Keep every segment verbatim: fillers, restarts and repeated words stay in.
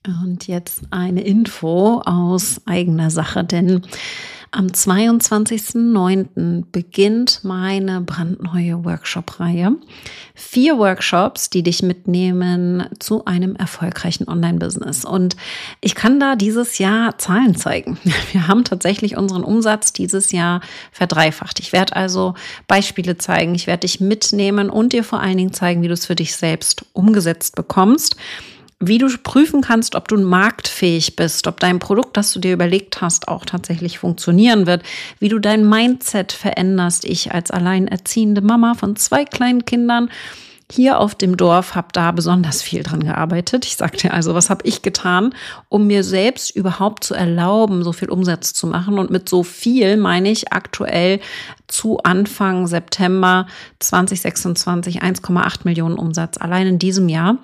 Und jetzt eine Info aus eigener Sache, denn am zweiundzwanzigsten neunten beginnt meine brandneue Workshop-Reihe. Vier Workshops, die dich mitnehmen zu einem erfolgreichen Online-Business. Und ich kann da dieses Jahr Zahlen zeigen. Wir haben tatsächlich unseren Umsatz dieses Jahr verdreifacht. Ich werde also Beispiele zeigen, ich werde dich mitnehmen und dir vor allen Dingen zeigen, wie du es für dich selbst umgesetzt bekommst. Wie du prüfen kannst, ob du marktfähig bist, ob dein Produkt, das du dir überlegt hast, auch tatsächlich funktionieren wird, wie du dein Mindset veränderst. Ich als alleinerziehende Mama von zwei kleinen Kindern hier auf dem Dorf habe da besonders viel dran gearbeitet. Ich sag dir also, was habe ich getan, um mir selbst überhaupt zu erlauben, so viel Umsatz zu machen. Und mit so viel meine ich aktuell zu Anfang September zweitausendsechsundzwanzig eins Komma acht Millionen Umsatz, allein in diesem Jahr.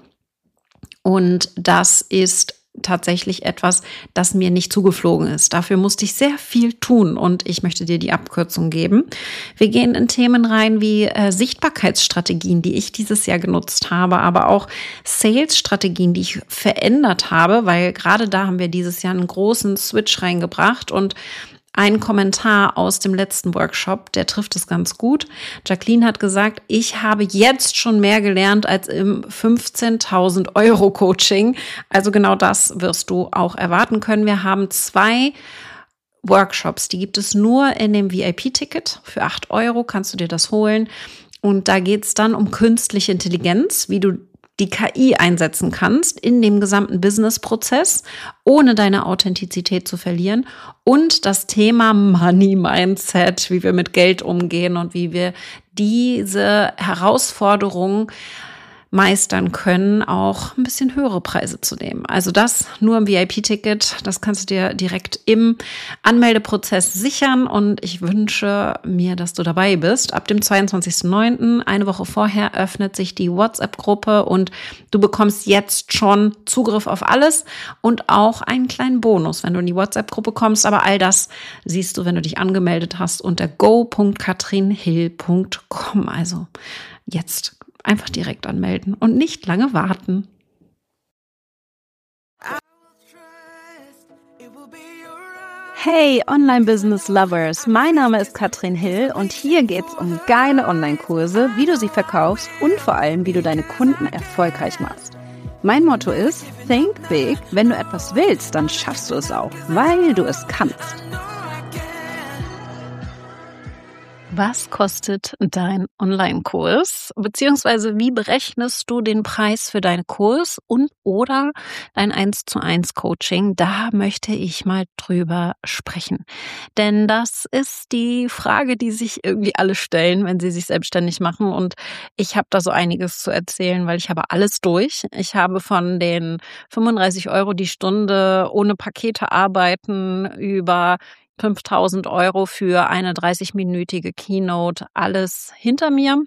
Und das ist tatsächlich etwas, das mir nicht zugeflogen ist. Dafür musste ich sehr viel tun und ich möchte dir die Abkürzung geben. Wir gehen in Themen rein wie äh, Sichtbarkeitsstrategien, die ich dieses Jahr genutzt habe, aber auch Sales-Strategien, die ich verändert habe, weil gerade da haben wir dieses Jahr einen großen Switch reingebracht und ein Kommentar aus dem letzten Workshop, der trifft es ganz gut. Jacqueline hat gesagt, ich habe jetzt schon mehr gelernt als im fünfzehntausend Euro Coaching. Also genau das wirst du auch erwarten können. Wir haben zwei Workshops, die gibt es nur in dem V I P-Ticket. Für acht Euro kannst du dir das holen. Und da geht es dann um künstliche Intelligenz, wie du die K I einsetzen kannst in dem gesamten Business-Prozess, ohne deine Authentizität zu verlieren. Und das Thema Money Mindset, wie wir mit Geld umgehen und wie wir diese Herausforderungen meistern können, auch ein bisschen höhere Preise zu nehmen. Also das nur im V I P-Ticket, das kannst du dir direkt im Anmeldeprozess sichern und ich wünsche mir, dass du dabei bist. Ab dem zweiundzwanzigsten neunten, eine Woche vorher, öffnet sich die WhatsApp-Gruppe und du bekommst jetzt schon Zugriff auf alles und auch einen kleinen Bonus, wenn du in die WhatsApp-Gruppe kommst. Aber all das siehst du, wenn du dich angemeldet hast, unter go punkt katrin hill punkt com. Also jetzt einfach direkt anmelden und nicht lange warten. Hey Online-Business-Lovers, mein Name ist Katrin Hill und hier geht's um geile Online-Kurse, wie du sie verkaufst und vor allem, wie du deine Kunden erfolgreich machst. Mein Motto ist, think big, wenn du etwas willst, dann schaffst du es auch, weil du es kannst. Was kostet dein Online-Kurs? Beziehungsweise wie berechnest du den Preis für deinen Kurs und oder dein eins zu eins Coaching? Da möchte ich mal drüber sprechen. Denn das ist die Frage, die sich irgendwie alle stellen, wenn sie sich selbstständig machen. Und ich habe da so einiges zu erzählen, weil ich habe alles durch. Ich habe von den fünfunddreißig Euro die Stunde ohne Pakete arbeiten über fünftausend Euro für eine dreißig-minütige Keynote, alles hinter mir.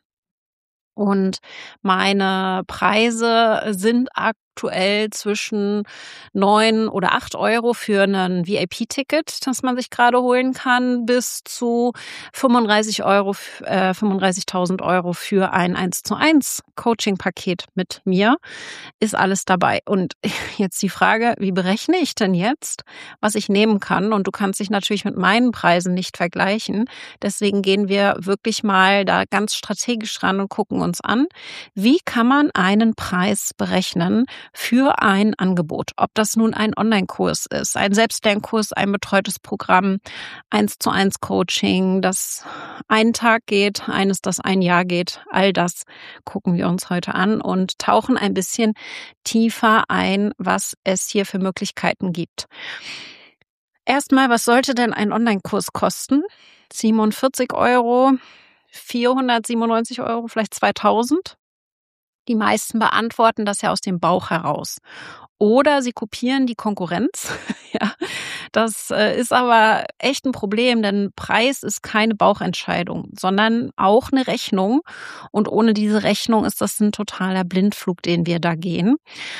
Und meine Preise sind aktuell zwischen neun oder acht Euro für ein V I P-Ticket, das man sich gerade holen kann, bis zu fünfunddreißig Euro, äh, fünfunddreißigtausend Euro für ein eins zu eins Coaching-Paket mit mir. Ist alles dabei. Und jetzt die Frage, wie berechne ich denn jetzt, was ich nehmen kann? Und du kannst dich natürlich mit meinen Preisen nicht vergleichen. Deswegen gehen wir wirklich mal da ganz strategisch ran und gucken uns an, wie kann man einen Preis berechnen für ein Angebot. Ob das nun ein Online-Kurs ist, ein Selbstlernkurs, ein betreutes Programm, eins zu eins Coaching, das einen Tag geht, eines, das ein Jahr geht. All das gucken wir uns heute an und tauchen ein bisschen tiefer ein, was es hier für Möglichkeiten gibt. Erstmal, was sollte denn ein Online-Kurs kosten? siebenundvierzig Euro, vierhundertsiebenundneunzig Euro, vielleicht zweitausend. Die meisten beantworten das ja aus dem Bauch heraus. Oder sie kopieren die Konkurrenz. Ja, das ist aber echt ein Problem, denn Preis ist keine Bauchentscheidung, sondern auch eine Rechnung. Und ohne diese Rechnung ist das ein totaler Blindflug, den wir da gehen.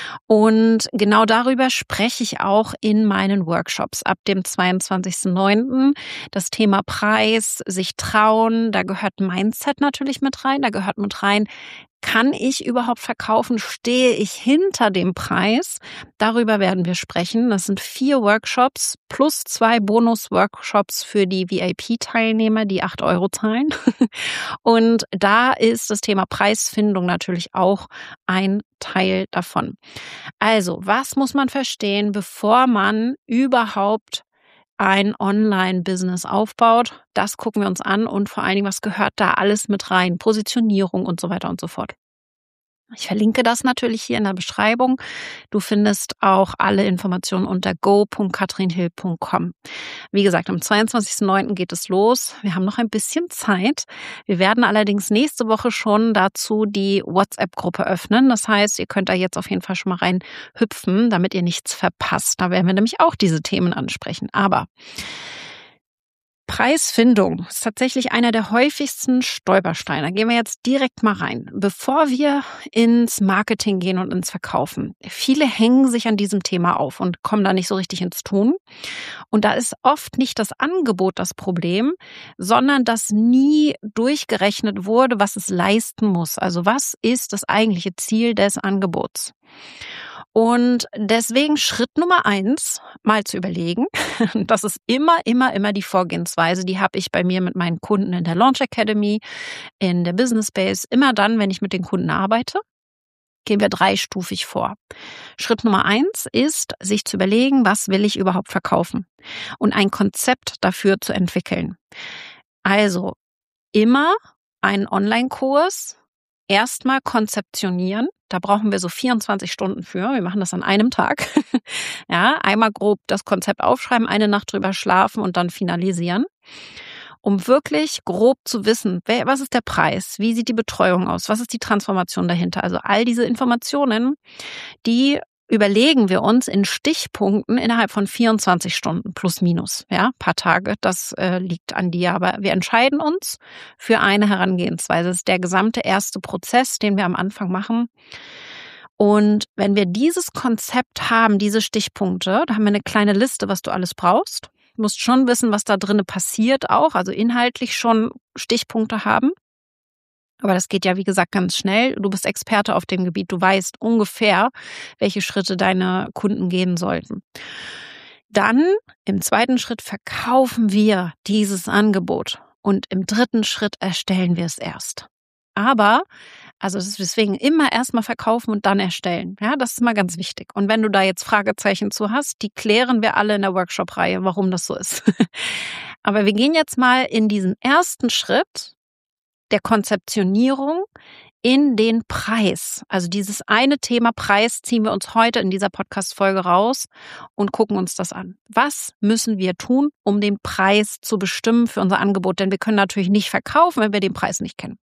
Und genau darüber spreche ich auch in meinen Workshops ab dem zweiundzwanzigsten neunten. Das Thema Preis, sich trauen, da gehört Mindset natürlich mit rein, da gehört mit rein, Kann ich überhaupt verkaufen? Stehe ich hinter dem Preis? Darüber werden wir sprechen. Das sind vier Workshops plus zwei Bonus-Workshops für die V I P-Teilnehmer, die acht Euro zahlen. Und da ist das Thema Preisfindung natürlich auch ein Teil davon. Also, was muss man verstehen, bevor man überhaupt ein Online-Business aufbaut? Das gucken wir uns an und vor allen Dingen, was gehört da alles mit rein? Positionierung und so weiter und so fort. Ich verlinke das natürlich hier in der Beschreibung. Du findest auch alle Informationen unter go punkt katrin hill punkt com. Wie gesagt, am zweiundzwanzigsten neunten geht es los. Wir haben noch ein bisschen Zeit. Wir werden allerdings nächste Woche schon dazu die WhatsApp-Gruppe öffnen. Das heißt, ihr könnt da jetzt auf jeden Fall schon mal rein hüpfen, damit ihr nichts verpasst. Da werden wir nämlich auch diese Themen ansprechen. Aber Preisfindung ist tatsächlich einer der häufigsten Stolpersteine. Da gehen wir jetzt direkt mal rein. Bevor wir ins Marketing gehen und ins Verkaufen. Viele hängen sich an diesem Thema auf und kommen da nicht so richtig ins Tun. Und da ist oft nicht das Angebot das Problem, sondern dass nie durchgerechnet wurde, was es leisten muss. Also was ist das eigentliche Ziel des Angebots? Und deswegen Schritt Nummer eins, mal zu überlegen, das ist immer, immer, immer die Vorgehensweise, die habe ich bei mir mit meinen Kunden in der Launch Academy, in der Business Base, immer dann, wenn ich mit den Kunden arbeite, gehen wir dreistufig vor. Schritt Nummer eins ist, sich zu überlegen, was will ich überhaupt verkaufen und ein Konzept dafür zu entwickeln. Also immer einen Online-Kurs erstmal konzeptionieren. Da brauchen wir so vierundzwanzig Stunden für. Wir machen das an einem Tag. Ja, einmal grob das Konzept aufschreiben, eine Nacht drüber schlafen und dann finalisieren. Um wirklich grob zu wissen, was ist der Preis? Wie sieht die Betreuung aus? Was ist die Transformation dahinter? Also all diese Informationen, die überlegen wir uns in Stichpunkten innerhalb von vierundzwanzig Stunden plus minus, ja, paar Tage, das äh, liegt an dir, aber wir entscheiden uns für eine Herangehensweise. Das ist der gesamte erste Prozess, den wir am Anfang machen. Und wenn wir dieses Konzept haben, diese Stichpunkte, da haben wir eine kleine Liste, was du alles brauchst. Du musst schon wissen, was da drinnen passiert auch, also inhaltlich schon Stichpunkte haben. Aber das geht ja, wie gesagt, ganz schnell. Du bist Experte auf dem Gebiet. Du weißt ungefähr, welche Schritte deine Kunden gehen sollten. Dann im zweiten Schritt verkaufen wir dieses Angebot. Und im dritten Schritt erstellen wir es erst. Aber, also es ist deswegen immer erstmal verkaufen und dann erstellen. Ja, das ist mal ganz wichtig. Und wenn du da jetzt Fragezeichen zu hast, die klären wir alle in der Workshop-Reihe, warum das so ist. Aber wir gehen jetzt mal in diesen ersten Schritt der Konzeptionierung in den Preis. Also dieses eine Thema Preis ziehen wir uns heute in dieser Podcast-Folge raus und gucken uns das an. Was müssen wir tun, um den Preis zu bestimmen für unser Angebot? Denn wir können natürlich nicht verkaufen, wenn wir den Preis nicht kennen.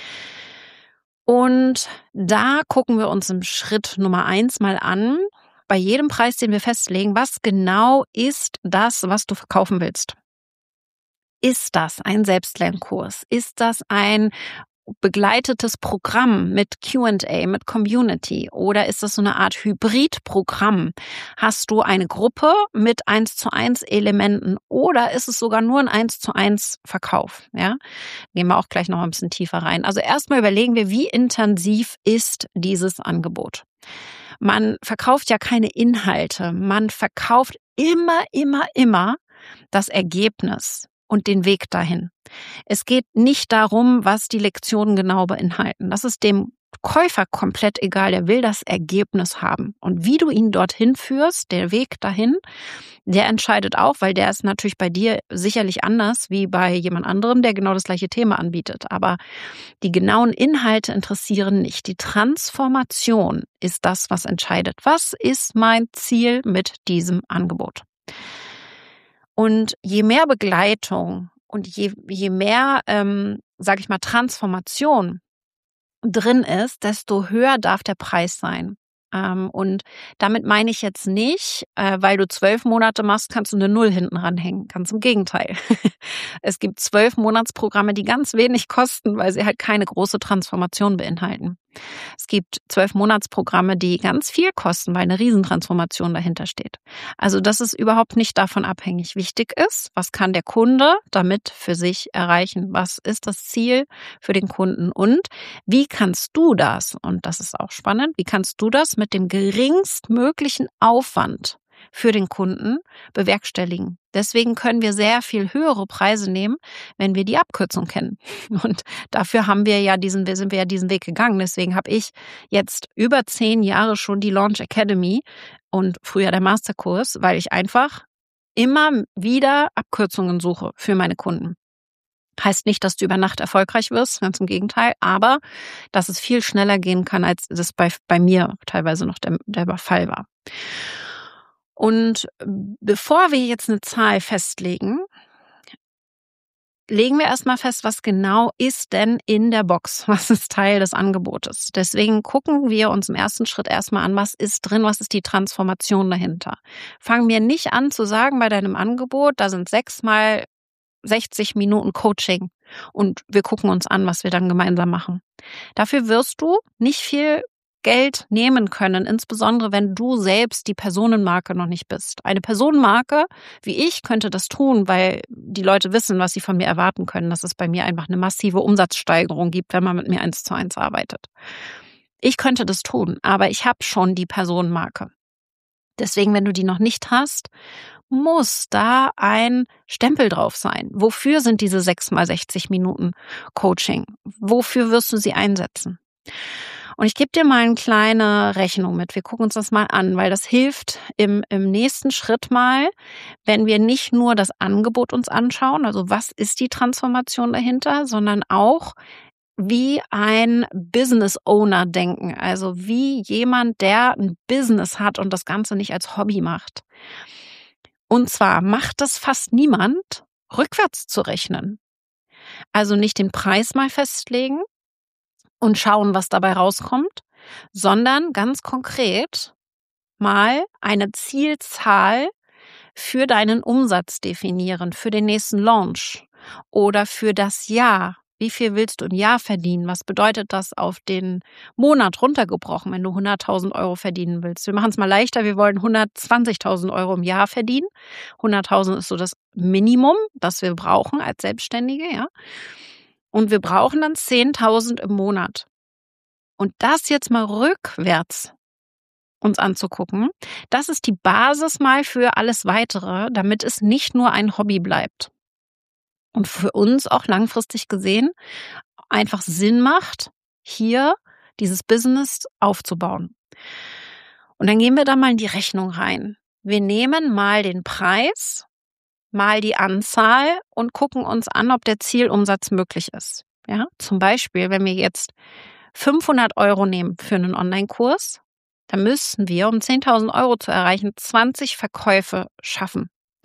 Und da gucken wir uns im Schritt Nummer eins mal an, bei jedem Preis, den wir festlegen, was genau ist das, was du verkaufen willst? Ist das ein Selbstlernkurs? Ist das ein begleitetes Programm mit Q and A, mit Community? Oder ist das so eine Art Hybridprogramm? Hast du eine Gruppe mit eins zu eins Elementen oder ist es sogar nur ein eins zu eins Verkauf? Ja, gehen wir auch gleich noch ein bisschen tiefer rein. Also erstmal überlegen wir, wie intensiv ist dieses Angebot? Man verkauft ja keine Inhalte. Man verkauft immer, immer, immer das Ergebnis und den Weg dahin. Es geht nicht darum, was die Lektionen genau beinhalten. Das ist dem Käufer komplett egal. Der will das Ergebnis haben. Und wie du ihn dorthin führst, der Weg dahin, der entscheidet auch, weil der ist natürlich bei dir sicherlich anders wie bei jemand anderem, der genau das gleiche Thema anbietet. Aber die genauen Inhalte interessieren nicht. Die Transformation ist das, was entscheidet. Was ist mein Ziel mit diesem Angebot? Und je mehr Begleitung und je, je mehr, ähm, sage ich mal, Transformation drin ist, desto höher darf der Preis sein. Ähm, und damit meine ich jetzt nicht, äh, weil du zwölf Monate machst, kannst du eine Null hinten ranhängen. Ganz im Gegenteil. Es gibt zwölf Monatsprogramme, die ganz wenig kosten, weil sie halt keine große Transformation beinhalten. Es gibt zwölf Monatsprogramme, die ganz viel kosten, weil eine Riesentransformation dahinter steht. Also das ist überhaupt nicht davon abhängig. Wichtig ist, was kann der Kunde damit für sich erreichen? Was ist das Ziel für den Kunden? Und wie kannst du das, und das ist auch spannend, wie kannst du das mit dem geringstmöglichen Aufwand für den Kunden bewerkstelligen? Deswegen können wir sehr viel höhere Preise nehmen, wenn wir die Abkürzung kennen. Und dafür haben wir ja diesen, sind wir ja diesen Weg gegangen. Deswegen habe ich jetzt über zehn Jahre schon die Launch Academy und früher der Masterkurs, weil ich einfach immer wieder Abkürzungen suche für meine Kunden. Heißt nicht, dass du über Nacht erfolgreich wirst, ganz im Gegenteil, aber dass es viel schneller gehen kann, als das bei, bei mir teilweise noch der, der Fall war. Und bevor wir jetzt eine Zahl festlegen, legen wir erstmal fest, was genau ist denn in der Box? Was ist Teil des Angebotes? Deswegen gucken wir uns im ersten Schritt erstmal an, was ist drin, was ist die Transformation dahinter? Fangen wir nicht an zu sagen bei deinem Angebot, da sind sechs mal sechzig Minuten Coaching und wir gucken uns an, was wir dann gemeinsam machen. Dafür wirst du nicht viel Geld nehmen können, insbesondere wenn du selbst die Personenmarke noch nicht bist. Eine Personenmarke, wie ich, könnte das tun, weil die Leute wissen, was sie von mir erwarten können, dass es bei mir einfach eine massive Umsatzsteigerung gibt, wenn man mit mir eins zu eins arbeitet. Ich könnte das tun, aber ich habe schon die Personenmarke. Deswegen, wenn du die noch nicht hast, muss da ein Stempel drauf sein. Wofür sind diese sechs mal sechzig Minuten Coaching? Wofür wirst du sie einsetzen? Und ich gebe dir mal eine kleine Rechnung mit. Wir gucken uns das mal an, weil das hilft im, im nächsten Schritt mal, wenn wir nicht nur das Angebot uns anschauen, also was ist die Transformation dahinter, sondern auch wie ein Business Owner denken, also wie jemand, der ein Business hat und das Ganze nicht als Hobby macht. Und zwar macht das fast niemand, rückwärts zu rechnen. Also nicht den Preis mal festlegen und schauen, was dabei rauskommt, sondern ganz konkret mal eine Zielzahl für deinen Umsatz definieren, für den nächsten Launch oder für das Jahr. Wie viel willst du im Jahr verdienen? Was bedeutet das auf den Monat runtergebrochen, wenn du hunderttausend Euro verdienen willst? Wir machen es mal leichter. Wir wollen hundertzwanzigtausend Euro im Jahr verdienen. hunderttausend ist so das Minimum, das wir brauchen als Selbstständige, ja. Und wir brauchen dann zehntausend im Monat. Und das jetzt mal rückwärts uns anzugucken, das ist die Basis mal für alles Weitere, damit es nicht nur ein Hobby bleibt. Und für uns auch langfristig gesehen einfach Sinn macht, hier dieses Business aufzubauen. Und dann gehen wir da mal in die Rechnung rein. Wir nehmen mal den Preis, mal die Anzahl und gucken uns an, ob der Zielumsatz möglich ist. Ja, zum Beispiel, wenn wir jetzt fünfhundert Euro nehmen für einen Online-Kurs, dann müssten wir, um zehntausend Euro zu erreichen, zwanzig Verkäufe schaffen.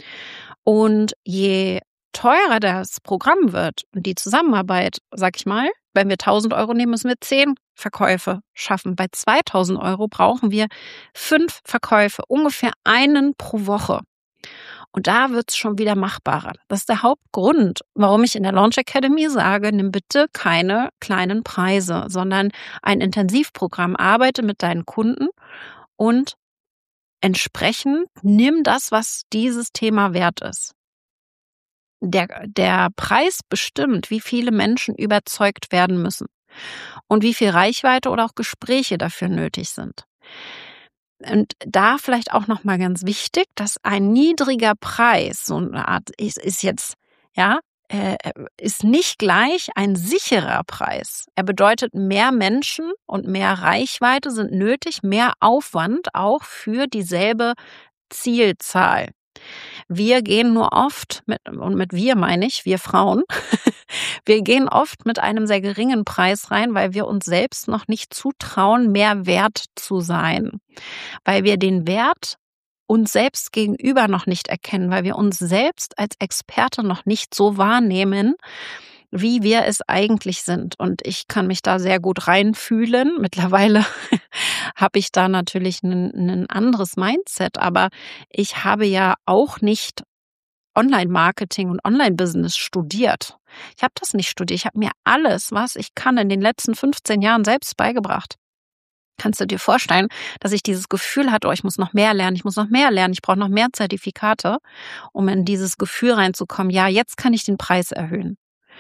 Und je teurer das Programm wird und die Zusammenarbeit, sag ich mal, wenn wir tausend Euro nehmen, müssen wir zehn Verkäufe schaffen. Bei zweitausend Euro brauchen wir fünf Verkäufe, ungefähr einen pro Woche. Und da wird es schon wieder machbarer. Das ist der Hauptgrund, warum ich in der Launch Academy sage, nimm bitte keine kleinen Preise, sondern ein Intensivprogramm. Arbeite mit deinen Kunden und entsprechend nimm das, was dieses Thema wert ist. Der, der Preis bestimmt, wie viele Menschen überzeugt werden müssen und wie viel Reichweite oder auch Gespräche dafür nötig sind. Und da vielleicht auch nochmal ganz wichtig, dass ein niedriger Preis, so eine Art, ist, ist jetzt, ja, äh, ist nicht gleich ein sicherer Preis. Er bedeutet, mehr Menschen und mehr Reichweite sind nötig, mehr Aufwand auch für dieselbe Zielzahl. Wir gehen nur oft, mit, und mit wir meine ich, wir Frauen, wir gehen oft mit einem sehr geringen Preis rein, weil wir uns selbst noch nicht zutrauen, mehr wert zu sein. Weil wir den Wert uns selbst gegenüber noch nicht erkennen, weil wir uns selbst als Experte noch nicht so wahrnehmen, wie wir es eigentlich sind. Und ich kann mich da sehr gut reinfühlen. Mittlerweile habe ich da natürlich ein, ein anderes Mindset, aber ich habe ja auch nicht Online-Marketing und Online-Business studiert. Ich habe das nicht studiert. Ich habe mir alles, was ich kann, in den letzten fünfzehn Jahren selbst beigebracht. Kannst du dir vorstellen, dass ich dieses Gefühl hatte, oh, ich muss noch mehr lernen, ich muss noch mehr lernen, ich brauche noch mehr Zertifikate, um in dieses Gefühl reinzukommen, ja, jetzt kann ich den Preis erhöhen.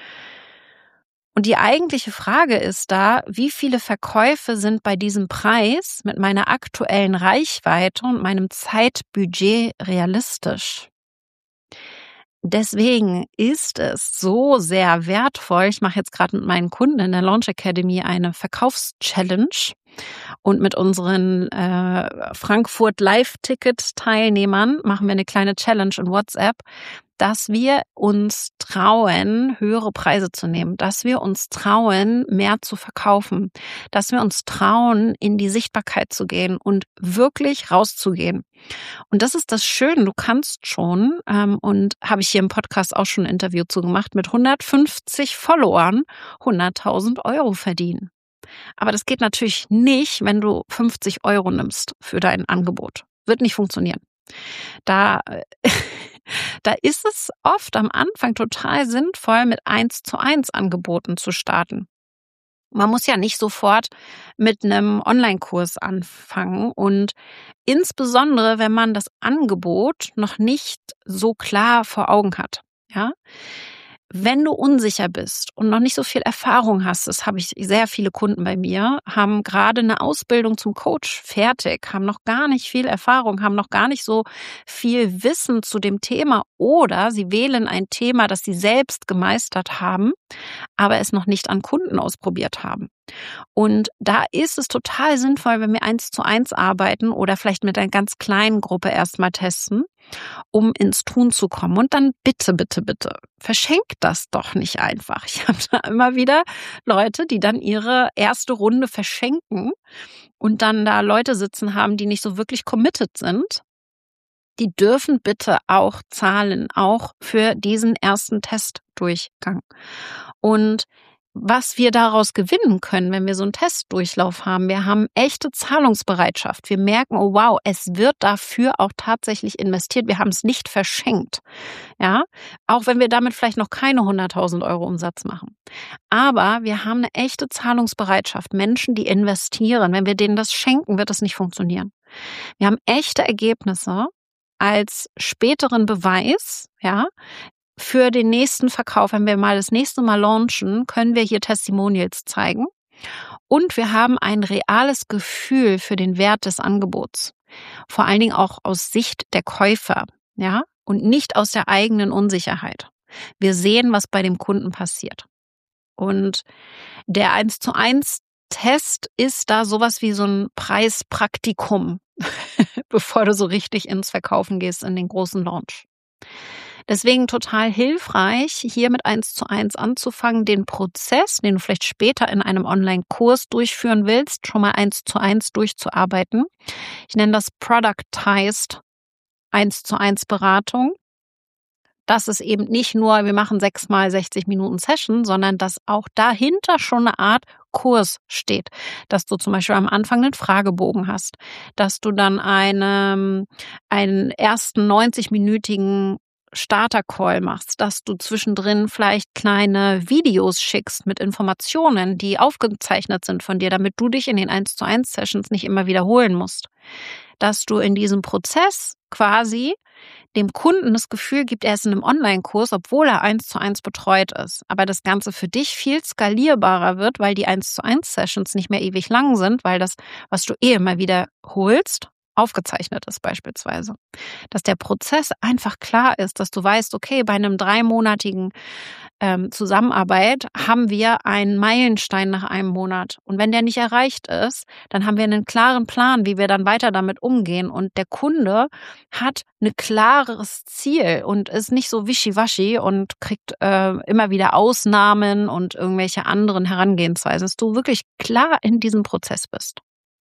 Und die eigentliche Frage ist da, wie viele Verkäufe sind bei diesem Preis mit meiner aktuellen Reichweite und meinem Zeitbudget realistisch? Deswegen ist es so sehr wertvoll. Ich mache jetzt gerade mit meinen Kunden in der Launch Academy eine Verkaufschallenge und mit unseren äh, Frankfurt Live-Ticket-Teilnehmern machen wir eine kleine Challenge in WhatsApp, dass wir uns trauen, höhere Preise zu nehmen, dass wir uns trauen, mehr zu verkaufen, dass wir uns trauen, in die Sichtbarkeit zu gehen und wirklich rauszugehen. Und das ist das Schöne, du kannst schon, ähm, und habe ich hier im Podcast auch schon ein Interview zu gemacht, mit hundertfünfzig Followern hunderttausend Euro verdienen. Aber das geht natürlich nicht, wenn du fünfzig Euro nimmst für dein Angebot. Wird nicht funktionieren. Da, da ist es oft am Anfang total sinnvoll, mit eins zu eins Angeboten zu starten. Man muss ja nicht sofort mit einem Online-Kurs anfangen und insbesondere, wenn man das Angebot noch nicht so klar vor Augen hat, ja. Wenn du unsicher bist und noch nicht so viel Erfahrung hast, das habe ich sehr viele Kunden bei mir, haben gerade eine Ausbildung zum Coach fertig, haben noch gar nicht viel Erfahrung, haben noch gar nicht so viel Wissen zu dem Thema oder sie wählen ein Thema, das sie selbst gemeistert haben, aber es noch nicht an Kunden ausprobiert haben. Und da ist es total sinnvoll, wenn wir eins zu eins arbeiten oder vielleicht mit einer ganz kleinen Gruppe erstmal testen, um ins Tun zu kommen. Und dann bitte, bitte, bitte, verschenkt das doch nicht einfach. Ich habe da immer wieder Leute, die dann ihre erste Runde verschenken und dann da Leute sitzen haben, die nicht so wirklich committed sind. Die dürfen bitte auch zahlen, auch für diesen ersten Testdurchgang. Und was wir daraus gewinnen können, wenn wir so einen Testdurchlauf haben, wir haben echte Zahlungsbereitschaft. Wir merken, oh wow, es wird dafür auch tatsächlich investiert. Wir haben es nicht verschenkt. Ja, auch wenn wir damit vielleicht noch keine hunderttausend Euro Umsatz machen. Aber wir haben eine echte Zahlungsbereitschaft. Menschen, die investieren. Wenn wir denen das schenken, wird das nicht funktionieren. Wir haben echte Ergebnisse als späteren Beweis, ja, für den nächsten Verkauf. Wenn wir mal das nächste Mal launchen, können wir hier Testimonials zeigen. Und wir haben ein reales Gefühl für den Wert des Angebots. Vor allen Dingen auch aus Sicht der Käufer, ja, und nicht aus der eigenen Unsicherheit. Wir sehen, was bei dem Kunden passiert. Und der eins zu eins Test ist da sowas wie so ein Preispraktikum, bevor du so richtig ins Verkaufen gehst in den großen Launch. Deswegen total hilfreich, hier mit eins zu eins anzufangen, den Prozess, den du vielleicht später in einem Online-Kurs durchführen willst, schon mal eins zu eins durchzuarbeiten. Ich nenne das Productized eins zu eins Beratung. Das ist eben nicht nur, wir machen sechs mal sechzig Minuten Session, sondern dass auch dahinter schon eine Art Kurs steht. Dass du zum Beispiel am Anfang einen Fragebogen hast, dass du dann eine, einen ersten neunzig-minütigen Starter-Call machst, dass du zwischendrin vielleicht kleine Videos schickst mit Informationen, die aufgezeichnet sind von dir, damit du dich in den eins zu eins Sessions nicht immer wiederholen musst. Dass du in diesem Prozess quasi dem Kunden das Gefühl gibt, er ist in einem Online-Kurs, obwohl er eins zu eins betreut ist. Aber das Ganze für dich viel skalierbarer wird, weil die eins zu eins Sessions nicht mehr ewig lang sind, weil das, was du eh immer wiederholst, aufgezeichnet ist beispielsweise. Dass der Prozess einfach klar ist, dass du weißt, okay, bei einem dreimonatigen ähm, Zusammenarbeit haben wir einen Meilenstein nach einem Monat. Und wenn der nicht erreicht ist, dann haben wir einen klaren Plan, wie wir dann weiter damit umgehen. Und der Kunde hat ein klares Ziel und ist nicht so wischiwaschi und kriegt äh, immer wieder Ausnahmen und irgendwelche anderen Herangehensweisen, dass du wirklich klar in diesem Prozess bist.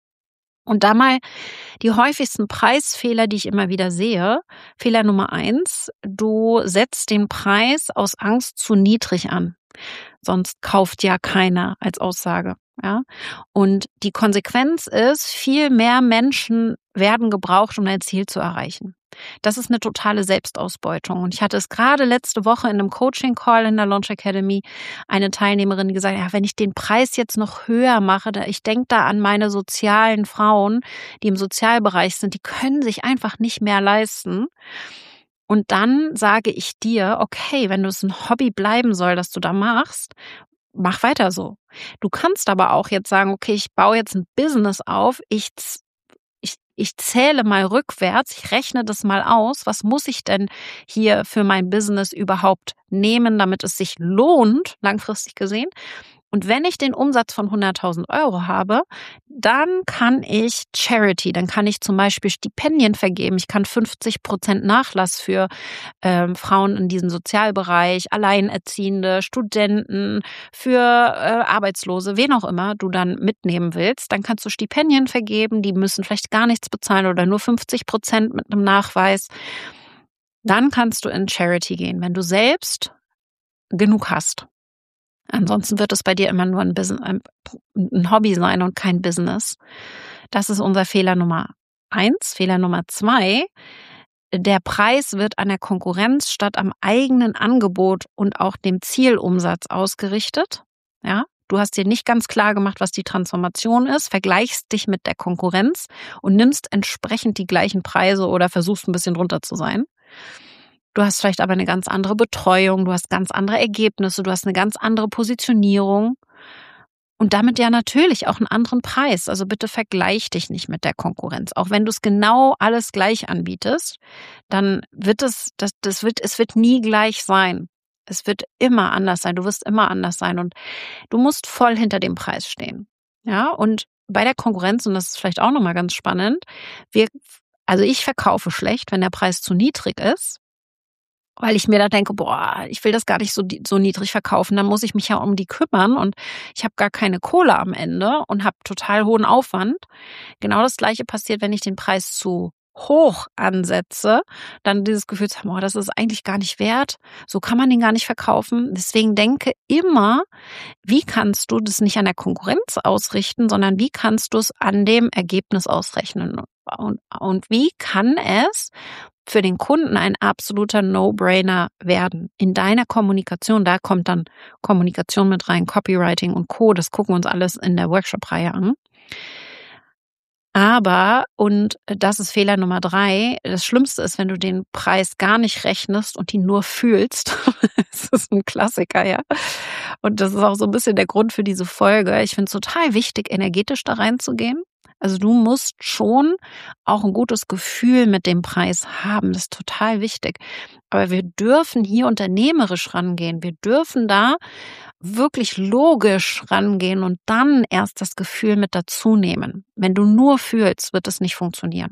Und da mal die häufigsten Preisfehler, die ich immer wieder sehe. Fehler Nummer eins, du setzt den Preis aus Angst zu niedrig an. Sonst kauft ja keiner als Aussage. Ja? Und die Konsequenz ist, viel mehr Menschen werden gebraucht, um ein Ziel zu erreichen. Das ist eine totale Selbstausbeutung. Und ich hatte es gerade letzte Woche in einem Coaching-Call in der Launch Academy eine Teilnehmerin, die gesagt hat, ja, wenn ich den Preis jetzt noch höher mache, da, ich denke da an meine sozialen Frauen, die im Sozialbereich sind, die können sich einfach nicht mehr leisten. Und dann sage ich dir, okay, wenn du es ein Hobby bleiben soll, das du da machst, mach weiter so. Du kannst aber auch jetzt sagen, okay, ich baue jetzt ein Business auf, ich Ich, ich zähle mal rückwärts, ich rechne das mal aus, was muss ich denn hier für mein Business überhaupt nehmen, damit es sich lohnt, langfristig gesehen. Und wenn ich den Umsatz von hunderttausend Euro habe, dann kann ich Charity, dann kann ich zum Beispiel Stipendien vergeben. Ich kann fünfzig Prozent Nachlass für ähm, Frauen in diesem Sozialbereich, Alleinerziehende, Studenten, für äh, Arbeitslose, wen auch immer du dann mitnehmen willst. Dann kannst du Stipendien vergeben, die müssen vielleicht gar nichts bezahlen oder nur fünfzig Prozent mit einem Nachweis. Dann kannst du in Charity gehen, wenn du selbst genug hast. Ansonsten wird es bei dir immer nur ein, Business, ein Hobby sein und kein Business. Das ist unser Fehler Nummer eins. Fehler Nummer zwei, der Preis wird an der Konkurrenz statt am eigenen Angebot und auch dem Zielumsatz ausgerichtet. Ja, du hast dir nicht ganz klar gemacht, was die Transformation ist, vergleichst dich mit der Konkurrenz und nimmst entsprechend die gleichen Preise oder versuchst ein bisschen drunter zu sein. Du hast vielleicht aber eine ganz andere Betreuung, du hast ganz andere Ergebnisse, du hast eine ganz andere Positionierung und damit ja natürlich auch einen anderen Preis. Also bitte vergleich dich nicht mit der Konkurrenz. Auch wenn du es genau alles gleich anbietest, dann wird es, das, das wird, es wird nie gleich sein. Es wird immer anders sein. Du wirst immer anders sein und du musst voll hinter dem Preis stehen. Ja, und bei der Konkurrenz, und das ist vielleicht auch nochmal ganz spannend, wir, also ich verkaufe schlecht, wenn der Preis zu niedrig ist. Weil ich mir da denke, boah, ich will das gar nicht so, so niedrig verkaufen, dann muss ich mich ja um die kümmern und ich habe gar keine Kohle am Ende und habe total hohen Aufwand. Genau das Gleiche passiert, wenn ich den Preis zu hoch ansetze, dann dieses Gefühl zu haben, oh, das ist eigentlich gar nicht wert, so kann man den gar nicht verkaufen. Deswegen denke immer, wie kannst du das nicht an der Konkurrenz ausrichten, sondern wie kannst du es an dem Ergebnis ausrechnen? Und, und wie kann es für den Kunden ein absoluter No-Brainer werden in deiner Kommunikation? Da kommt dann Kommunikation mit rein, Copywriting und Co. Das gucken wir uns alles in der Workshop-Reihe an. Aber, und das ist Fehler Nummer drei, das Schlimmste ist, wenn du den Preis gar nicht rechnest und ihn nur fühlst. Das ist ein Klassiker, ja. Und das ist auch so ein bisschen der Grund für diese Folge. Ich finde es total wichtig, energetisch da reinzugehen. Also du musst schon auch ein gutes Gefühl mit dem Preis haben. Das ist total wichtig. Aber wir dürfen hier unternehmerisch rangehen. Wir dürfen da wirklich logisch rangehen und dann erst das Gefühl mit dazu nehmen. Wenn du nur fühlst, wird es nicht funktionieren.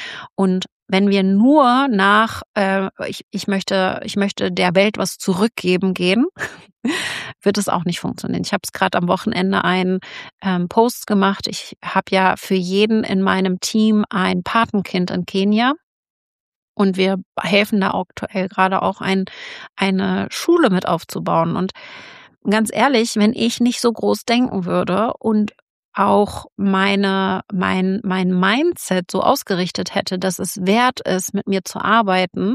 Und wenn wir nur nach, äh, ich, ich möchte, ich möchte der Welt was zurückgeben gehen, wird es auch nicht funktionieren. Ich habe es gerade am Wochenende einen ähm, Post gemacht. Ich habe ja für jeden in meinem Team ein Patenkind in Kenia. Und wir helfen da aktuell gerade auch ein, eine Schule mit aufzubauen. Und ganz ehrlich, wenn ich nicht so groß denken würde und auch meine, mein, mein Mindset so ausgerichtet hätte, dass es wert ist, mit mir zu arbeiten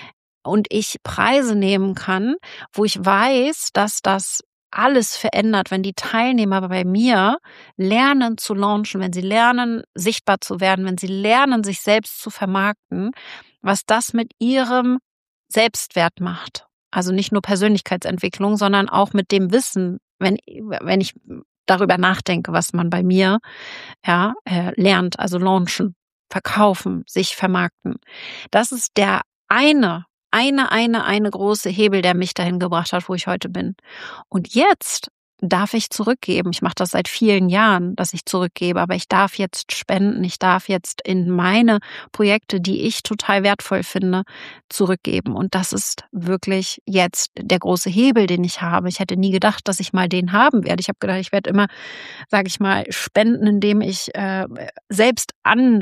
und ich Preise nehmen kann, wo ich weiß, dass das alles verändert, wenn die Teilnehmer bei mir lernen zu launchen, wenn sie lernen, sichtbar zu werden, wenn sie lernen, sich selbst zu vermarkten, was das mit ihrem Selbstwert macht. Also nicht nur Persönlichkeitsentwicklung, sondern auch mit dem Wissen, wenn, wenn ich darüber nachdenke, was man bei mir ja, äh, lernt, also launchen, verkaufen, sich vermarkten. Das ist der eine, eine, eine, eine große Hebel, der mich dahin gebracht hat, wo ich heute bin. Und jetzt darf ich zurückgeben. Ich mache das seit vielen Jahren, dass ich zurückgebe, aber ich darf jetzt spenden. Ich darf jetzt in meine Projekte, die ich total wertvoll finde, zurückgeben. Und das ist wirklich jetzt der große Hebel, den ich habe. Ich hätte nie gedacht, dass ich mal den haben werde. Ich habe gedacht, ich werde immer, sage ich mal, spenden, indem ich äh, selbst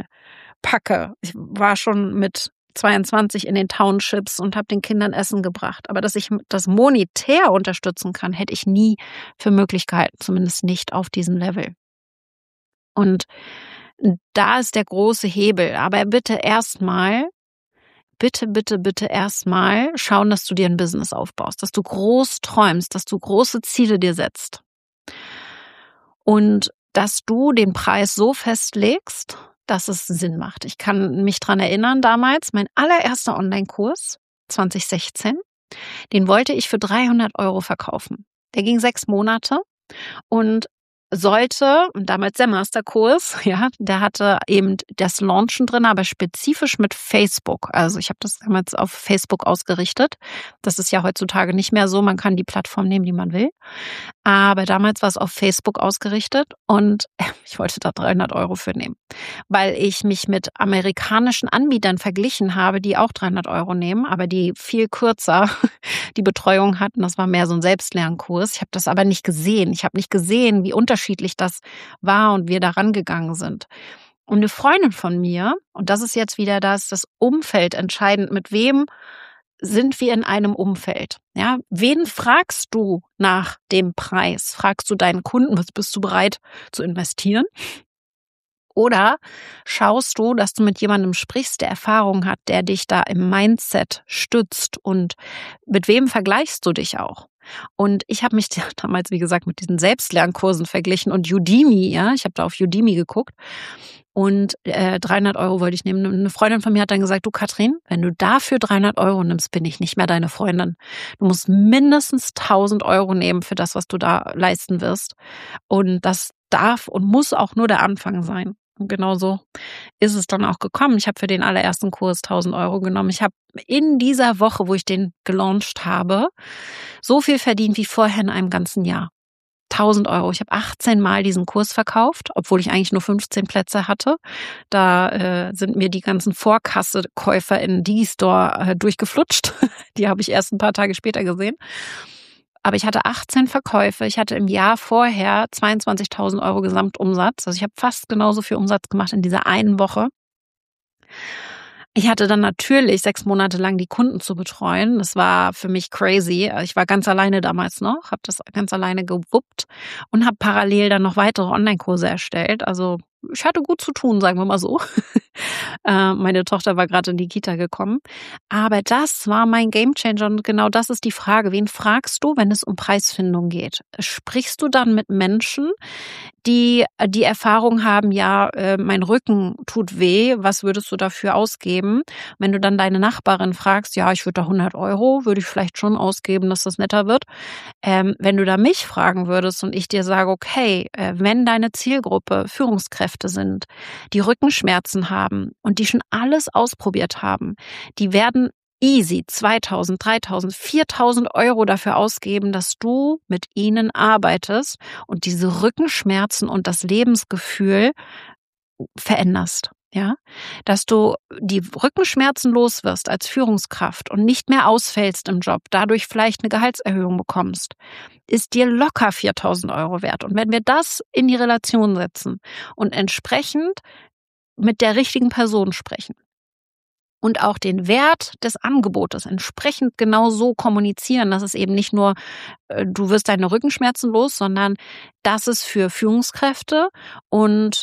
anpacke. Ich war schon mit zweiundzwanzig in den Townships und habe den Kindern Essen gebracht. Aber dass ich das monetär unterstützen kann, hätte ich nie für möglich gehalten, zumindest nicht auf diesem Level. Und da ist der große Hebel. Aber bitte erstmal bitte, bitte, bitte erstmal schauen, dass du dir ein Business aufbaust, dass du groß träumst, dass du große Ziele dir setzt. Und dass du den Preis so festlegst, dass es Sinn macht. Ich kann mich dran erinnern, damals, mein allererster Online-Kurs, zwanzig sechzehn, den wollte ich für dreihundert Euro verkaufen. Der ging sechs Monate und sollte, und damals der Masterkurs, ja, der hatte eben das Launchen drin, aber spezifisch mit Facebook. Also ich habe das damals auf Facebook ausgerichtet. Das ist ja heutzutage nicht mehr so. Man kann die Plattform nehmen, die man will. Aber damals war es auf Facebook ausgerichtet und ich wollte da dreihundert Euro für nehmen, weil ich mich mit amerikanischen Anbietern verglichen habe, die auch dreihundert Euro nehmen, aber die viel kürzer die Betreuung hatten. Das war mehr so ein Selbstlernkurs. Ich habe das aber nicht gesehen. Ich habe nicht gesehen, wie unterschiedlich das war und wir da rangegangen sind. Und eine Freundin von mir, und das ist jetzt wieder das, das Umfeld entscheidend, mit wem sind wir in einem Umfeld? Ja, wen fragst du nach dem Preis? Fragst du deinen Kunden, was bist du bereit zu investieren? Oder schaust du, dass du mit jemandem sprichst, der Erfahrung hat, der dich da im Mindset stützt? Und mit wem vergleichst du dich auch? Und ich habe mich damals, wie gesagt, mit diesen Selbstlernkursen verglichen und Udemy, ja, ich habe da auf Udemy geguckt. Und äh, dreihundert Euro wollte ich nehmen. Eine Freundin von mir hat dann gesagt, du Katrin, wenn du dafür dreihundert Euro nimmst, bin ich nicht mehr deine Freundin. Du musst mindestens tausend Euro nehmen für das, was du da leisten wirst. Und das darf und muss auch nur der Anfang sein. Und genau so ist es dann auch gekommen. Ich habe für den allerersten Kurs tausend Euro genommen. Ich habe in dieser Woche, wo ich den gelauncht habe, so viel verdient wie vorher in einem ganzen Jahr. tausend Euro. Ich habe achtzehn Mal diesen Kurs verkauft, obwohl ich eigentlich nur fünfzehn Plätze hatte. Da äh, sind mir die ganzen Vorkasse-Käufer in Digistore äh, durchgeflutscht. Die habe ich erst ein paar Tage später gesehen. Aber ich hatte achtzehn Verkäufe. Ich hatte im Jahr vorher zweiundzwanzigtausend Euro Gesamtumsatz. Also ich habe fast genauso viel Umsatz gemacht in dieser einen Woche. Ich hatte dann natürlich sechs Monate lang die Kunden zu betreuen. Das war für mich crazy. Ich war ganz alleine damals noch, habe das ganz alleine gewuppt und habe parallel dann noch weitere Online-Kurse erstellt. Also ich hatte gut zu tun, sagen wir mal so. Meine Tochter war gerade in die Kita gekommen. Aber das war mein Gamechanger und genau das ist die Frage. Wen fragst du, wenn es um Preisfindung geht? Sprichst du dann mit Menschen, die die Erfahrung haben, ja, mein Rücken tut weh, was würdest du dafür ausgeben? Wenn du dann deine Nachbarin fragst, ja, ich würde da hundert Euro, würde ich vielleicht schon ausgeben, dass das netter wird. Ähm, wenn du da mich fragen würdest und ich dir sage, okay, wenn deine Zielgruppe Führungskräfte sind, die Rückenschmerzen haben und die schon alles ausprobiert haben, die werden easy zweitausend, dreitausend, viertausend Euro dafür ausgeben, dass du mit ihnen arbeitest und diese Rückenschmerzen und das Lebensgefühl veränderst. Ja, dass du die Rückenschmerzen los wirst als Führungskraft und nicht mehr ausfällst im Job, dadurch vielleicht eine Gehaltserhöhung bekommst, ist dir locker viertausend Euro wert. Und wenn wir das in die Relation setzen und entsprechend mit der richtigen Person sprechen und auch den Wert des Angebotes entsprechend genau so kommunizieren, dass es eben nicht nur, du wirst deine Rückenschmerzen los, sondern dass es für Führungskräfte und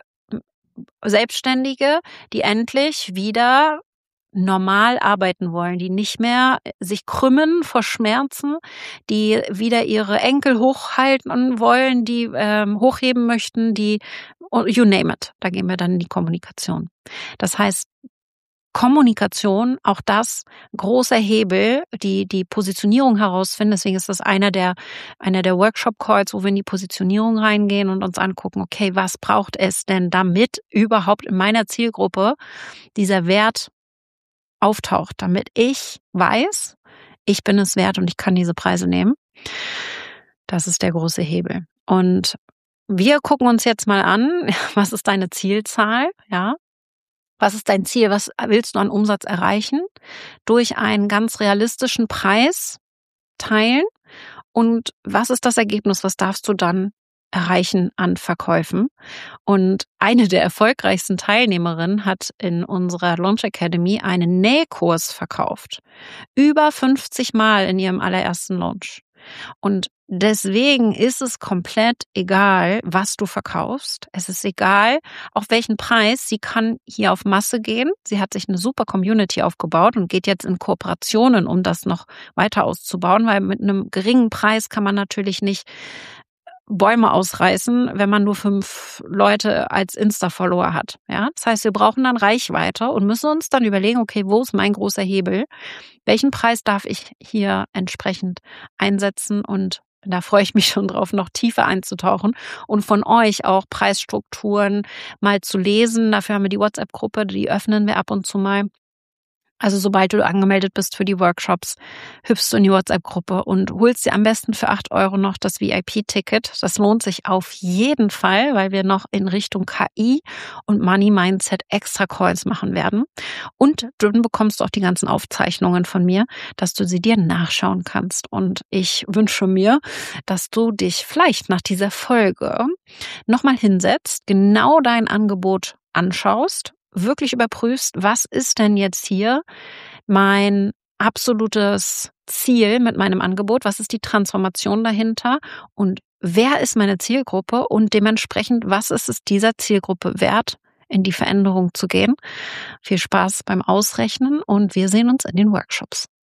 Selbstständige, die endlich wieder normal arbeiten wollen, die nicht mehr sich krümmen vor Schmerzen, die wieder ihre Enkel hochhalten wollen, die ähm, hochheben möchten, die, you name it, da gehen wir dann in die Kommunikation. Das heißt, Kommunikation, auch das großer Hebel, die die Positionierung herausfinden. Deswegen ist das einer der einer der Workshop-Calls, wo wir in die Positionierung reingehen und uns angucken, okay, was braucht es denn, damit überhaupt in meiner Zielgruppe dieser Wert auftaucht, damit ich weiß, ich bin es wert und ich kann diese Preise nehmen. Das ist der große Hebel. Und wir gucken uns jetzt mal an, was ist deine Zielzahl, ja? Was ist dein Ziel? Was willst du an Umsatz erreichen? Durch einen ganz realistischen Preis teilen. Und was ist das Ergebnis? Was darfst du dann erreichen an Verkäufen? Und eine der erfolgreichsten Teilnehmerinnen hat in unserer Launch Academy einen Nähkurs verkauft. Über fünfzig Mal in ihrem allerersten Launch. Und Deswegen ist es komplett egal, was du verkaufst. Es ist egal, auf welchen Preis. Sie kann hier auf Masse gehen. Sie hat sich eine super Community aufgebaut und geht jetzt in Kooperationen, um das noch weiter auszubauen, weil mit einem geringen Preis kann man natürlich nicht Bäume ausreißen, wenn man nur fünf Leute als Insta-Follower hat. Ja, das heißt, wir brauchen dann Reichweite und müssen uns dann überlegen, okay, wo ist mein großer Hebel? Welchen Preis darf ich hier entsprechend einsetzen? Und da freue ich mich schon drauf, noch tiefer einzutauchen und von euch auch Preisstrukturen mal zu lesen. Dafür haben wir die WhatsApp-Gruppe, die öffnen wir ab und zu mal. Also sobald du angemeldet bist für die Workshops, hüpfst du in die WhatsApp-Gruppe und holst dir am besten für acht Euro noch das V I P-Ticket. Das lohnt sich auf jeden Fall, weil wir noch in Richtung K I und Money Mindset extra Calls machen werden. Und dann bekommst du auch die ganzen Aufzeichnungen von mir, dass du sie dir nachschauen kannst. Und ich wünsche mir, dass du dich vielleicht nach dieser Folge nochmal hinsetzt, genau dein Angebot anschaust, wirklich überprüfst, was ist denn jetzt hier mein absolutes Ziel mit meinem Angebot, was ist die Transformation dahinter und wer ist meine Zielgruppe und dementsprechend, was ist es dieser Zielgruppe wert, in die Veränderung zu gehen. Viel Spaß beim Ausrechnen und wir sehen uns in den Workshops.